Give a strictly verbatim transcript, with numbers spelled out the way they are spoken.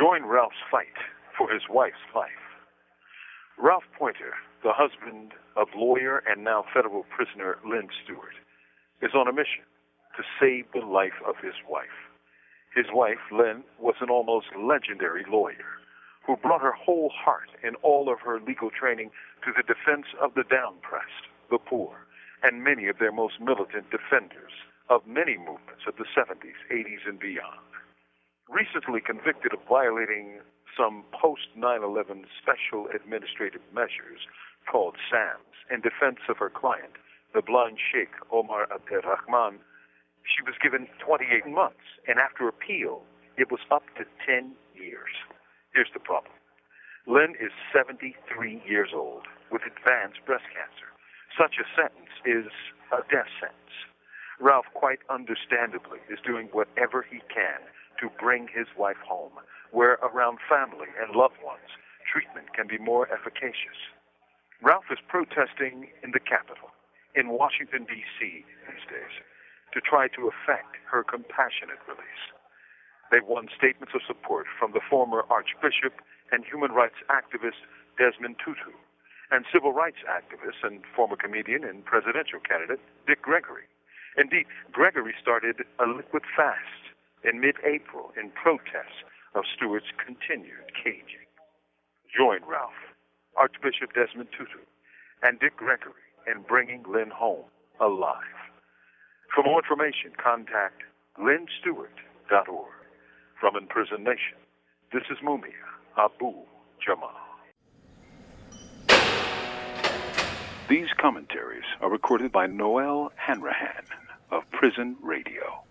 Join Ralph's fight for his wife's life. Ralph Pointer, the husband of lawyer and now federal prisoner Lynn Stewart, is on a mission to save the life of his wife. His wife, Lynn, was an almost legendary lawyer who brought her whole heart and all of her legal training to the defense of the down-pressed, the poor, and many of their most militant defenders of many movements of the seventies, eighties, and beyond. Recently convicted of violating some post nine eleven special administrative measures called SAMs in defense of her client, the blind Sheikh Omar Abdelrahman, she was given twenty-eight months, and after appeal, it was up to ten years. Here's the problem. Lynn is seventy-three years old with advanced breast cancer. Such a sentence is a death sentence. Ralph, quite understandably, is doing whatever he can to bring his wife home, where around family and loved ones, treatment can be more efficacious. Ralph is protesting in the Capitol, in Washington, D C these days, to try to effect her compassionate release. They've won statements of support from the former Archbishop and human rights activist Desmond Tutu, and civil rights activist and former comedian and presidential candidate Dick Gregory. Indeed, Gregory started a liquid fast in mid-April in protest of Stewart's continued caging. Join Ralph, Archbishop Desmond Tutu, and Dick Gregory in bringing Lynn home alive. For more information, contact lynn stewart dot org. From Imprisoned Nation, this is Mumia Abu Jamal. These commentaries are recorded by Noel Hanrahan of Prison Radio.